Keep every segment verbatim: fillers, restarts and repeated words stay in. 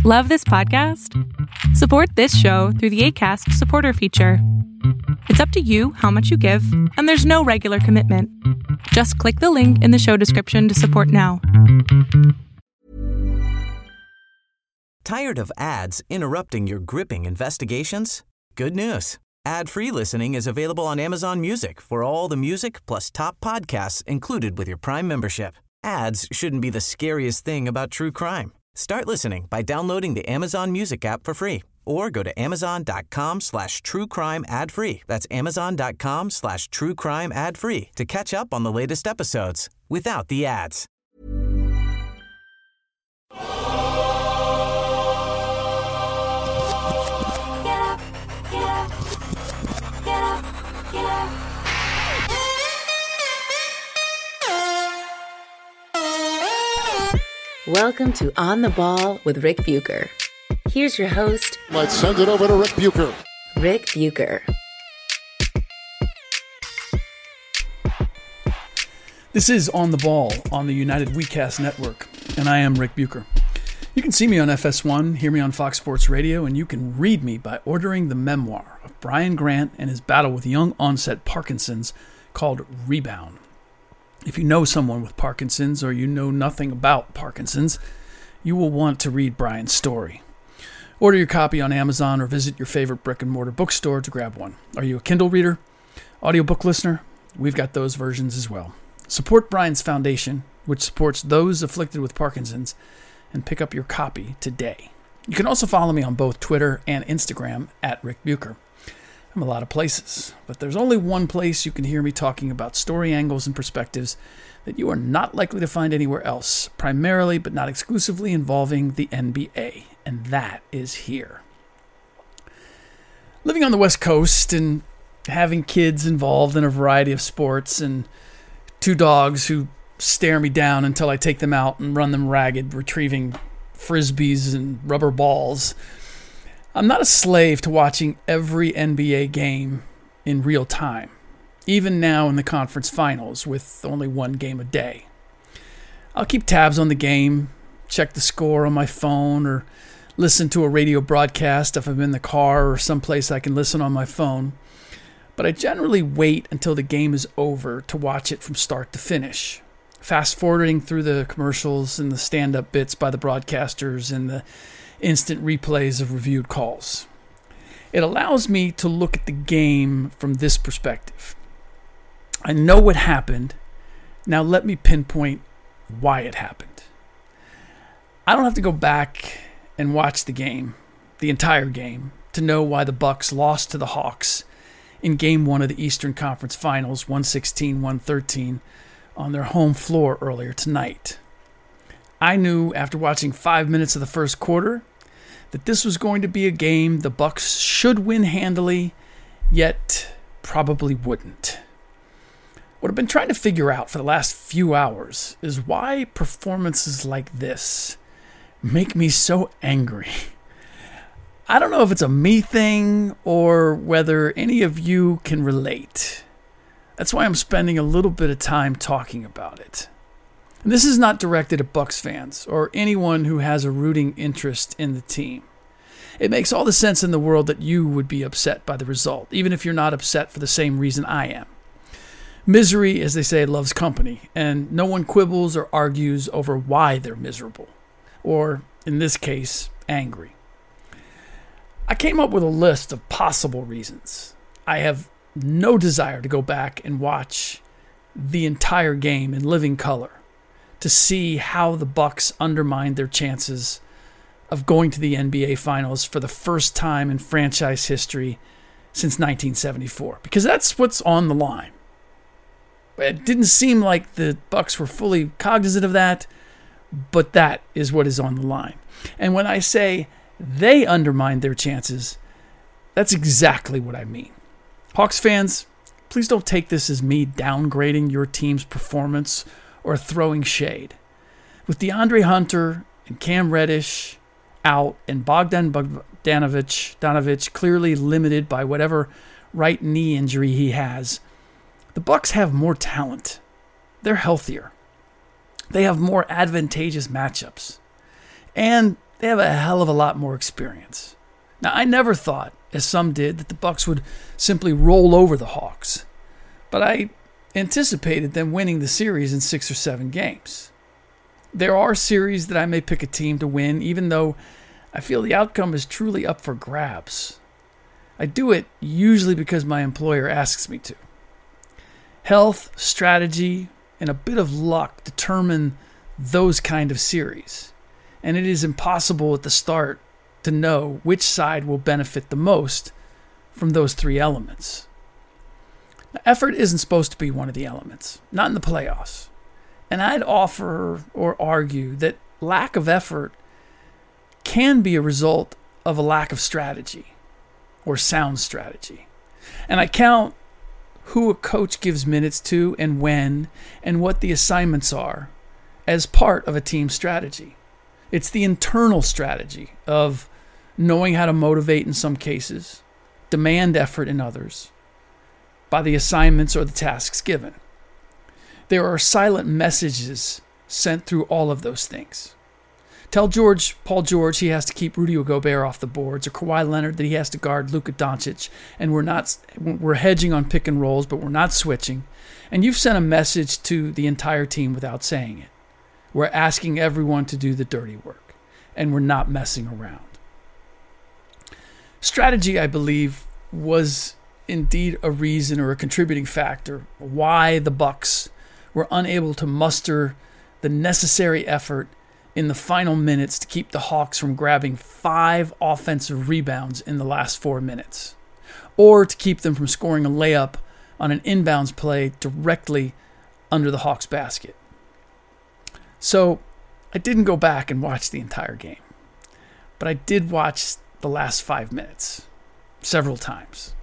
Love this podcast? Support this show through the Acast supporter feature. It's up to you how much you give, and there's no regular commitment. Just click the link in the show description to support now. Tired of ads interrupting your gripping investigations? Good news. Ad-free listening is available on Amazon Music for all the music plus top podcasts included with your Prime membership. Ads shouldn't be the scariest thing about true crime. Start listening by downloading the Amazon Music app for free or go to amazon.com slash true crime ad free. That's amazon.com slash true crime ad free to catch up on the latest episodes without the ads. Welcome to On the Ball with Rick Bucher. Here's your host. Let's send it over to Rick Bucher. Rick Bucher. This is On the Ball on the United WeCast Network, and I am Rick Bucher. You can see me on F S one, hear me on Fox Sports Radio, and you can read me by ordering the memoir of Brian Grant and his battle with young onset Parkinson's called Rebound. If you know someone with Parkinson's or you know nothing about Parkinson's, you will want to read Brian's story. Order your copy on Amazon or visit your favorite brick and mortar bookstore to grab one. Are you a Kindle reader? Audiobook listener? We've got those versions as well. Support Brian's foundation, which supports those afflicted with Parkinson's, and pick up your copy today. You can also follow me on both Twitter and Instagram at Rick Bucher. I'm a lot of places, but there's only one place you can hear me talking about story angles and perspectives that you are not likely to find anywhere else, primarily but not exclusively involving the N B A, and that is here. Living on the West Coast and having kids involved in a variety of sports and two dogs who stare me down until I take them out and run them ragged, retrieving frisbees and rubber balls, I'm not a slave to watching every N B A game in real time, even now in the conference finals with only one game a day. I'll keep tabs on the game, check the score on my phone, or listen to a radio broadcast if I'm in the car or someplace I can listen on my phone. But I generally wait until the game is over to watch it from start to finish, fast forwarding through the commercials and the stand-up bits by the broadcasters and the instant replays of reviewed calls. It allows me to look at the game from this perspective. I know what happened. Now let me pinpoint why it happened. I don't have to go back and watch the game, the entire game, to know why the Bucks lost to the Hawks in game one of the Eastern Conference Finals, one sixteen to one thirteen, on their home floor earlier tonight. I knew after watching five minutes of the first quarter that this was going to be a game the Bucks should win handily, yet probably wouldn't. What I've been trying to figure out for the last few hours is why performances like this make me so angry. I don't know if it's a me thing or whether any of you can relate. That's why I'm spending a little bit of time talking about it. And this is not directed at Bucks fans or anyone who has a rooting interest in the team. It makes all the sense in the world that you would be upset by the result, even if you're not upset for the same reason I am. Misery, as they say, loves company, and no one quibbles or argues over why they're miserable, or, in this case, angry. I came up with a list of possible reasons. I have no desire to go back and watch the entire game in living color to see how the Bucks undermined their chances of going to the N B A Finals for the first time in franchise history since nineteen seventy-four, because that's what's on the line. It didn't seem like the Bucks were fully cognizant of that, but that is what is on the line. And when I say they undermined their chances, that's exactly what I mean. Hawks fans, please don't take this as me downgrading your team's performance or throwing shade. With DeAndre Hunter and Cam Reddish out and Bogdan Bogdanovic Donovich clearly limited by whatever right knee injury he has, the Bucks have more talent. They're healthier. They have more advantageous matchups. And they have a hell of a lot more experience. Now, I never thought, as some did, that the Bucks would simply roll over the Hawks, but I anticipated them winning the series in six or seven games. There are series that I may pick a team to win, even though I feel the outcome is truly up for grabs. I do it usually because my employer asks me to. Health, strategy, and a bit of luck determine those kind of series, and it is impossible at the start to know which side will benefit the most from those three elements. Now, effort isn't supposed to be one of the elements, not in the playoffs. And I'd offer or argue that lack of effort can be a result of a lack of strategy or sound strategy. And I count who a coach gives minutes to and when and what the assignments are as part of a team strategy. It's the internal strategy of knowing how to motivate in some cases, demand effort in others, by the assignments or the tasks given. There are silent messages sent through all of those things. Tell George, Paul George he has to keep Rudy Gobert off the boards, or Kawhi Leonard that he has to guard Luka Doncic, and we're not we're hedging on pick and rolls, but we're not switching. And you've sent a message to the entire team without saying it. We're asking everyone to do the dirty work, and we're not messing around. Strategy, I believe, was indeed a reason or a contributing factor why the Bucks were unable to muster the necessary effort in the final minutes to keep the Hawks from grabbing five offensive rebounds in the last four minutes, or to keep them from scoring a layup on an inbounds play directly under the Hawks' basket. So I didn't go back and watch the entire game, but I did watch the last five minutes several times.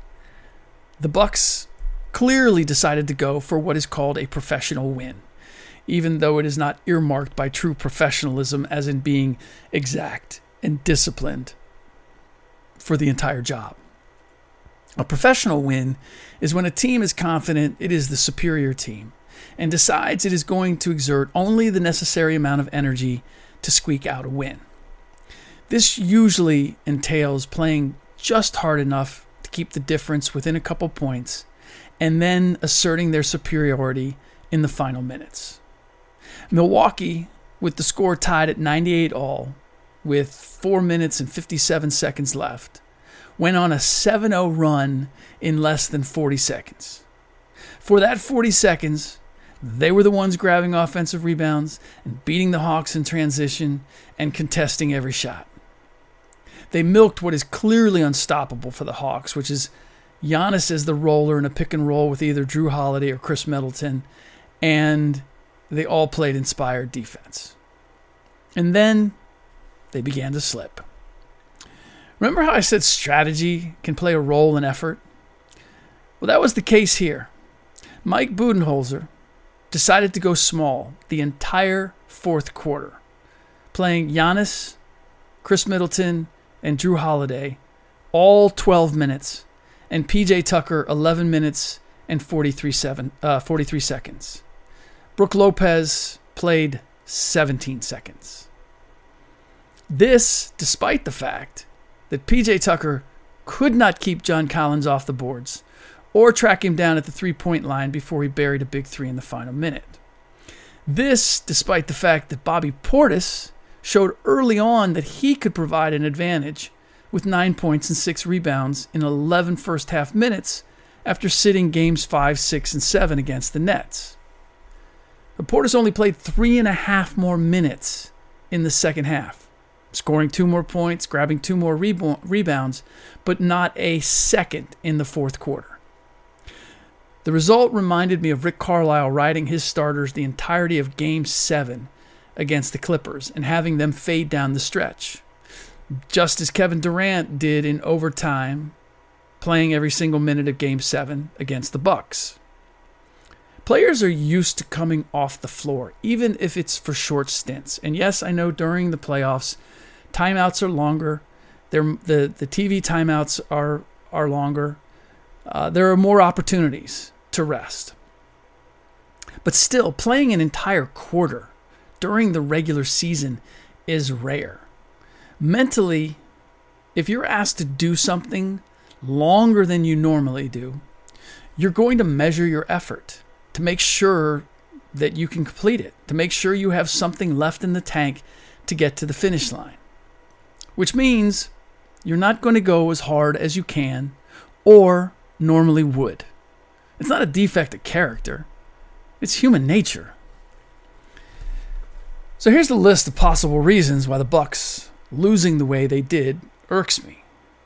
The Bucks clearly decided to go for what is called a professional win, even though it is not earmarked by true professionalism as in being exact and disciplined for the entire job. A professional win is when a team is confident it is the superior team and decides it is going to exert only the necessary amount of energy to squeak out a win. This usually entails playing just hard enough to keep the difference within a couple points and then asserting their superiority in the final minutes. Milwaukee, with the score tied at ninety-eight all, with four minutes and fifty-seven seconds left, went on a seven oh run in less than forty seconds. For that forty seconds, they were the ones grabbing offensive rebounds and beating the Hawks in transition and contesting every shot. They milked what is clearly unstoppable for the Hawks, which is Giannis as the roller in a pick and roll with either Drew Holiday or Chris Middleton, and they all played inspired defense. And then they began to slip. Remember how I said strategy can play a role in effort? Well, that was the case here. Mike Budenholzer decided to go small the entire fourth quarter, playing Giannis, Chris Middleton, and Drew Holiday all twelve minutes, and P J Tucker eleven minutes and forty-three, seven, uh, forty-three seconds. Brook Lopez played seventeen seconds. This, despite the fact that P J Tucker could not keep John Collins off the boards or track him down at the three-point line before he buried a big three in the final minute. This, despite the fact that Bobby Portis showed early on that he could provide an advantage with nine points and six rebounds in eleven first-half minutes after sitting games five, six, and seven against the Nets. But Portis only played three and a half more minutes in the second half, scoring two more points, grabbing two more rebo- rebounds, but not a second in the fourth quarter. The result reminded me of Rick Carlisle riding his starters the entirety of Game seven against the Clippers and having them fade down the stretch, just as Kevin Durant did in overtime, playing every single minute of Game seven against the Bucks. Players are used to coming off the floor, even if it's for short stints. And yes, I know during the playoffs, timeouts are longer. They're, the, the T V timeouts are, are longer. Uh, there are more opportunities to rest. But still, playing an entire quarter during the regular season is rare. Mentally, if you're asked to do something longer than you normally do, you're going to measure your effort to make sure that you can complete it, to make sure you have something left in the tank to get to the finish line. Which means you're not going to go as hard as you can or normally would. It's not a defect of character. It's human nature. So here's the list of possible reasons why the Bucks losing the way they did irks me.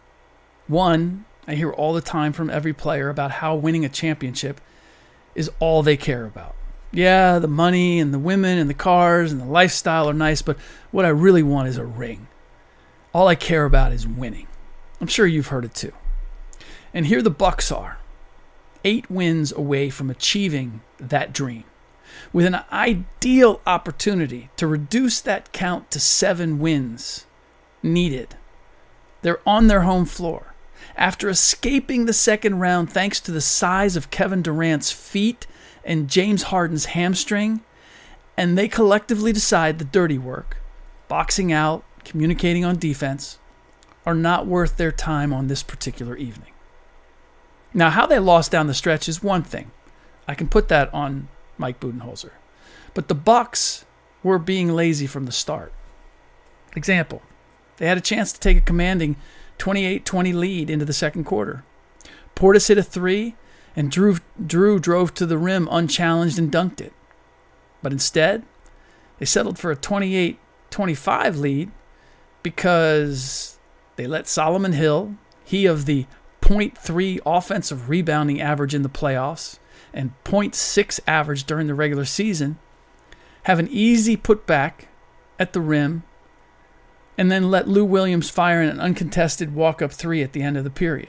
One, I hear all the time from every player about how winning a championship is all they care about. Yeah, the money and the women and the cars and the lifestyle are nice, but what I really want is a ring. All I care about is winning. I'm sure you've heard it too. And here the Bucks are, eight wins away from achieving that dream, with an ideal opportunity to reduce that count to seven wins needed. They're on their home floor. After escaping the second round thanks to the size of Kevin Durant's feet and James Harden's hamstring, and they collectively decide the dirty work, boxing out, communicating on defense, are not worth their time on this particular evening. Now, how they lost down the stretch is one thing. I can put that on Mike Budenholzer. But the Bucks were being lazy from the start. Example, they had a chance to take a commanding twenty-eight twenty lead into the second quarter. Portis hit a three, and Drew, Drew drove to the rim unchallenged and dunked it. But instead, they settled for a twenty-eight twenty-five lead because they let Solomon Hill, he of the point three offensive rebounding average in the playoffs and point six average during the regular season, have an easy putback at the rim, and then let Lou Williams fire an uncontested walk-up three at the end of the period.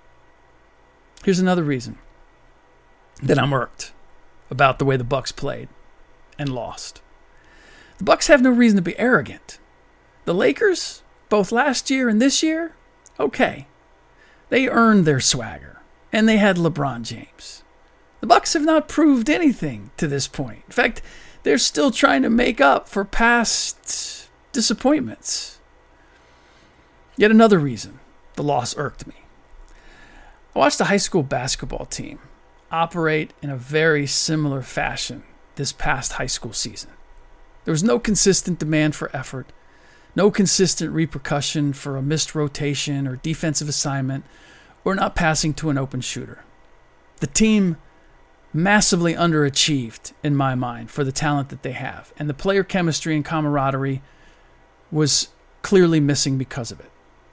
Here's another reason that I'm irked about the way the Bucks played and lost. The Bucks have no reason to be arrogant. The Lakers, both last year and this year, okay. They earned their swagger, and they had LeBron James. The Bucks have not proved anything to this point. In fact, they're still trying to make up for past disappointments. Yet another reason the loss irked me. I watched a high school basketball team operate in a very similar fashion this past high school season. There was no consistent demand for effort, no consistent repercussion for a missed rotation or defensive assignment, or not passing to an open shooter. The team massively underachieved, in my mind, for the talent that they have, and the player chemistry and camaraderie was clearly missing because of it.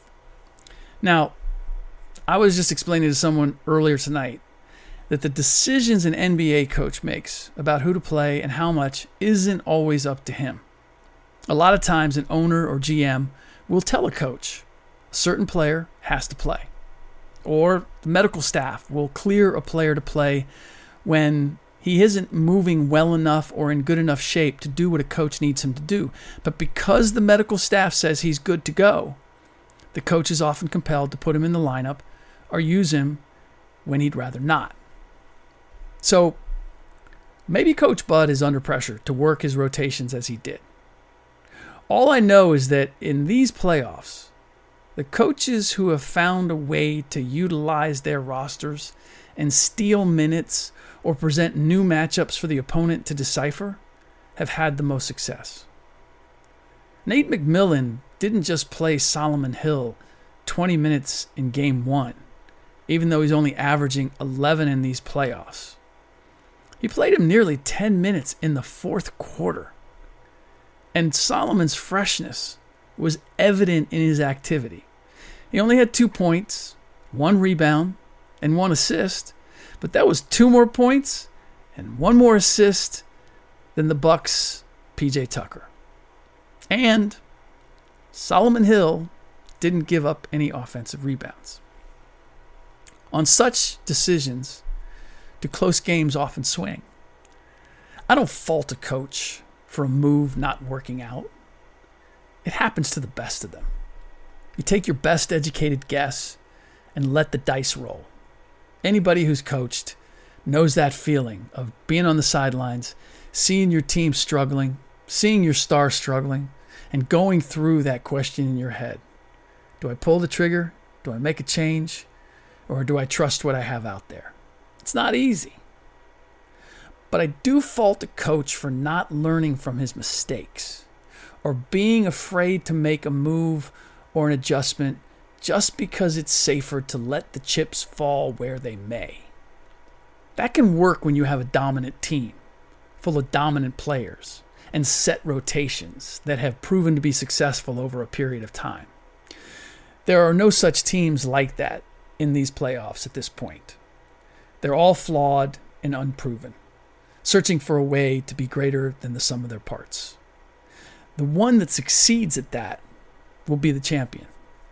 Now, I was just explaining to someone earlier tonight that the decisions an N B A coach makes about who to play and how much isn't always up to him. A lot of times an owner or G M will tell a coach a certain player has to play. Or the medical staff will clear a player to play when he isn't moving well enough or in good enough shape to do what a coach needs him to do. But because the medical staff says he's good to go, the coach is often compelled to put him in the lineup or use him when he'd rather not. So maybe Coach Bud is under pressure to work his rotations as he did. All I know is that in these playoffs, the coaches who have found a way to utilize their rosters and steal minutes or present new matchups for the opponent to decipher have had the most success. Nate McMillan didn't just play Solomon Hill twenty minutes in game one, even though he's only averaging eleven in these playoffs. He played him nearly ten minutes in the fourth quarter. And Solomon's freshness was evident in his activity. He only had two points, one rebound, and one assist, but that was two more points and one more assist than the Bucks' P J Tucker. And Solomon Hill didn't give up any offensive rebounds. On such decisions, do close games often swing? I don't fault a coach for a move not working out. It happens to the best of them. You take your best educated guess and let the dice roll. Anybody who's coached knows that feeling of being on the sidelines, seeing your team struggling, seeing your star struggling, and going through that question in your head. Do I pull the trigger? Do I make a change? Or do I trust what I have out there? It's not easy. But I do fault a coach for not learning from his mistakes or being afraid to make a move or an adjustment just because it's safer to let the chips fall where they may. That can work when you have a dominant team full of dominant players and set rotations that have proven to be successful over a period of time. There are no such teams like that in these playoffs at this point. They're all flawed and unproven, searching for a way to be greater than the sum of their parts. The one that succeeds at that will be the champion.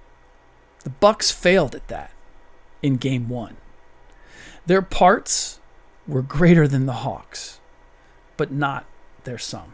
The Bucks failed at that in game one. Their parts were greater than the Hawks, but not their sum.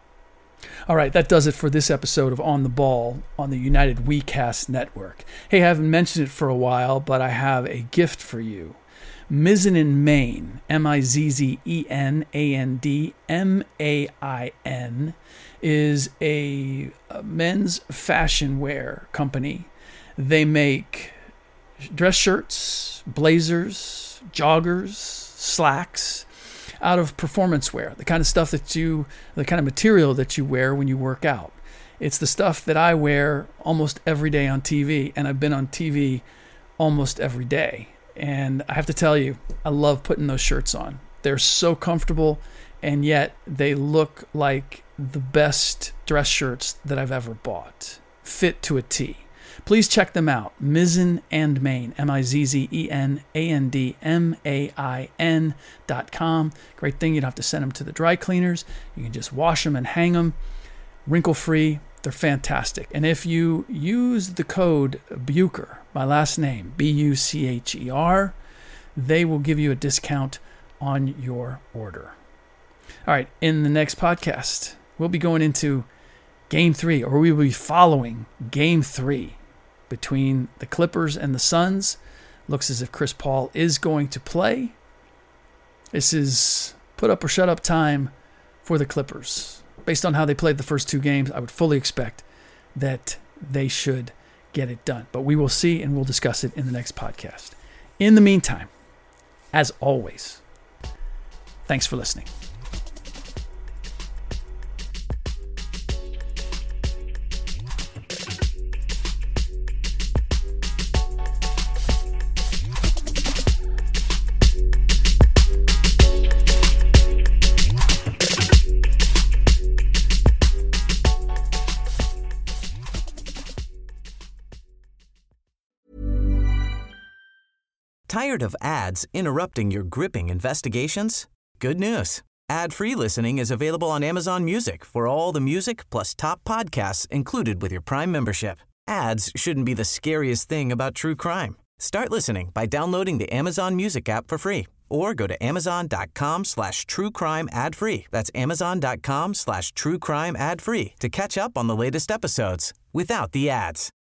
All right, that does it for this episode of On the Ball on the United WeCast Network. Hey, I haven't mentioned it for a while, but I have a gift for you. Mizzen and Main, M I Z Z E N A N D M A I N, is a, a men's fashion wear company. They make dress shirts, blazers, joggers, slacks, out of performance wear, the kind of stuff that you, the kind of material that you wear when you work out. It's the stuff that I wear almost every day on T V, and I've been on T V almost every day. And I have to tell you, I love putting those shirts on. They're so comfortable, and yet they look like the best dress shirts that I've ever bought. Fit to a T. Please check them out. Mizzen and Main, M I Z Z E N A N D M A I N dot com. Great thing, you don't have to send them to the dry cleaners. You can just wash them and hang them. Wrinkle-free. They're fantastic. And if you use the code Bucher, my last name, B U C H E R, they will give you a discount on your order. All right, in the next podcast, we'll be going into Game three, or we will be following Game three between the Clippers and the Suns. Looks as if Chris Paul is going to play. This is put up or shut up time for the Clippers. Based on how they played the first two games, I would fully expect that they should get it done. But we will see, and we'll discuss it in the next podcast. In the meantime, as always, thanks for listening. Tired of ads interrupting your gripping investigations? Good news. Ad-free listening is available on Amazon Music for all the music plus top podcasts included with your Prime membership. Ads shouldn't be the scariest thing about true crime. Start listening by downloading the Amazon Music app for free or go to amazon.com slash true crime ad free. That's amazon.com slash true crime ad free to catch up on the latest episodes without the ads.